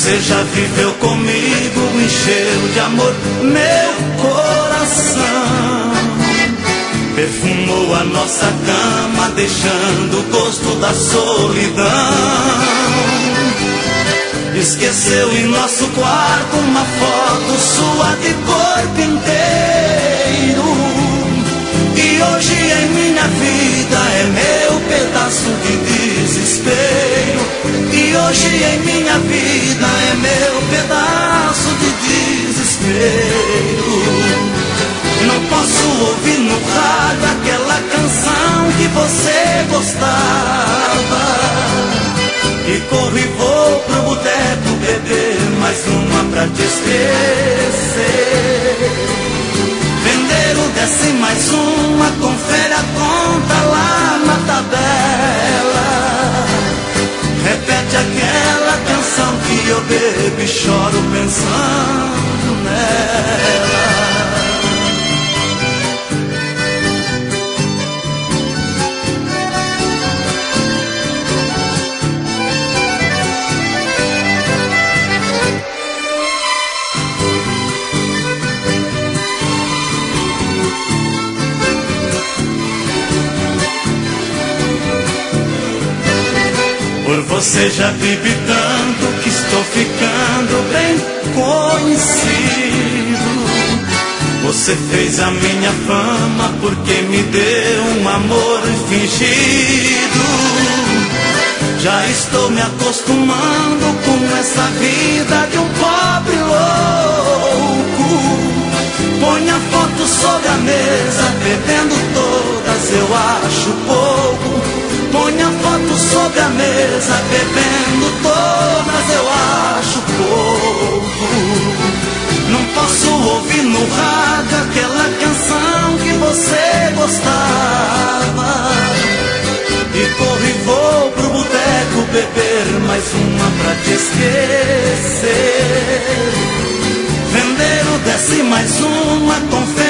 você já viveu comigo, encheu de amor meu coração. Perfumou a nossa cama, deixando o gosto da solidão. Esqueceu em nosso quarto uma foto sua de corpo inteiro. E hoje em minha vida é meu pedaço de desespero. E hoje em minha vida é meu pedaço de desespero. Não posso ouvir no rádio aquela canção que você gostava. E corro e vou pro boteco beber mais uma pra te esquecer. Vendeiro desce mais uma, confere a conta lá na tabela. Repete aquela canção que eu bebo e choro pensando nela. Por você já vivi tanto que estou ficando bem conhecido. Você fez a minha fama porque me deu um amor fingido. Já estou me acostumando com essa vida de um pobre louco. Põe a foto sobre a mesa, bebendo todas eu acho pouco. Põe a foto sobre a mesa, bebendo todas eu acho pouco. Não posso ouvir no rádio aquela canção que você gostava. E corro e vou pro boteco beber mais uma pra te esquecer. Vendeiro desce mais uma, confere